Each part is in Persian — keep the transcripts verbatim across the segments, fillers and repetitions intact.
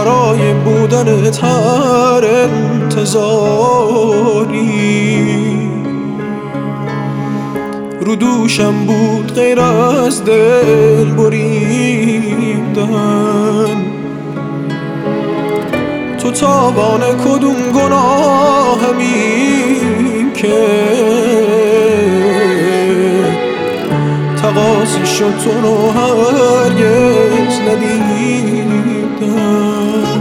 برای بودنت هر انتظاری رو دوشم بود غیر از دل بریدن. تو تاوان کدوم گناهمی که تقاضی شد تو رو هرگز ندیدم.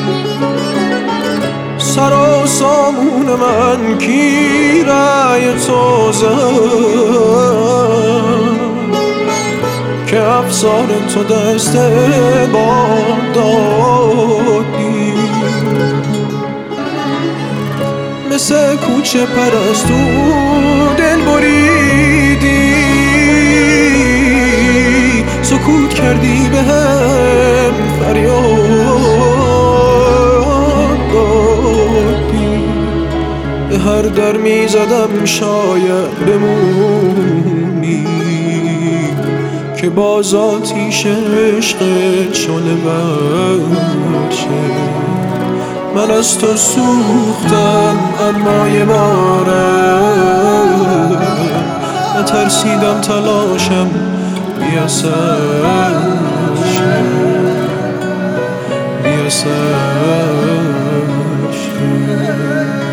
سر و سامون من کی رای تو زد که افسار تو دست باد دادی. مثل کوچه پرستو دل بریدی، سکوت کردی به هم فریاد دادی. به هر در می زدم شاید بمونی که باز آتیش عشقت شعله ور شه. من از تو سوختم اما یه باره نترسیدم تلاشم بی اثر شه، بی اثر شه.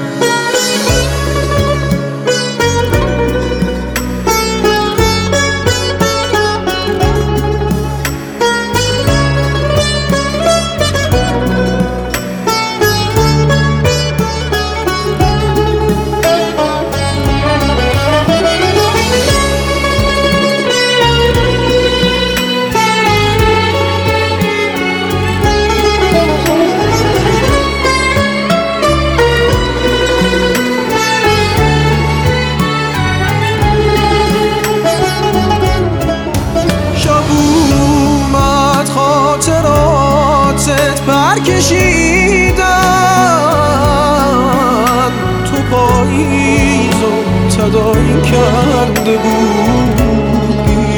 کشیدن تو پاییز و تداعی کرده بودی.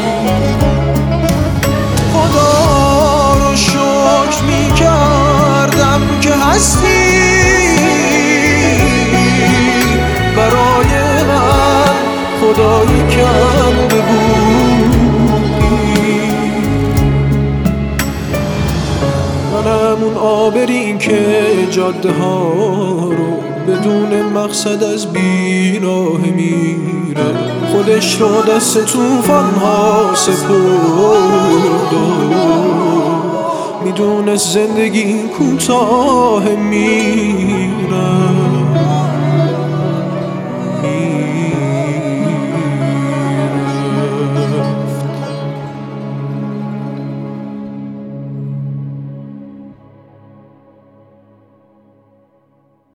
خدا رو شکر می کردم که هستی برای من خدایی کرده بودی. منم اون آبری که جاده ها رو بدون مقصد از بیراه میره، خودش رو دست توفان ها سپرد و میدونست زندگی کوتاه میره.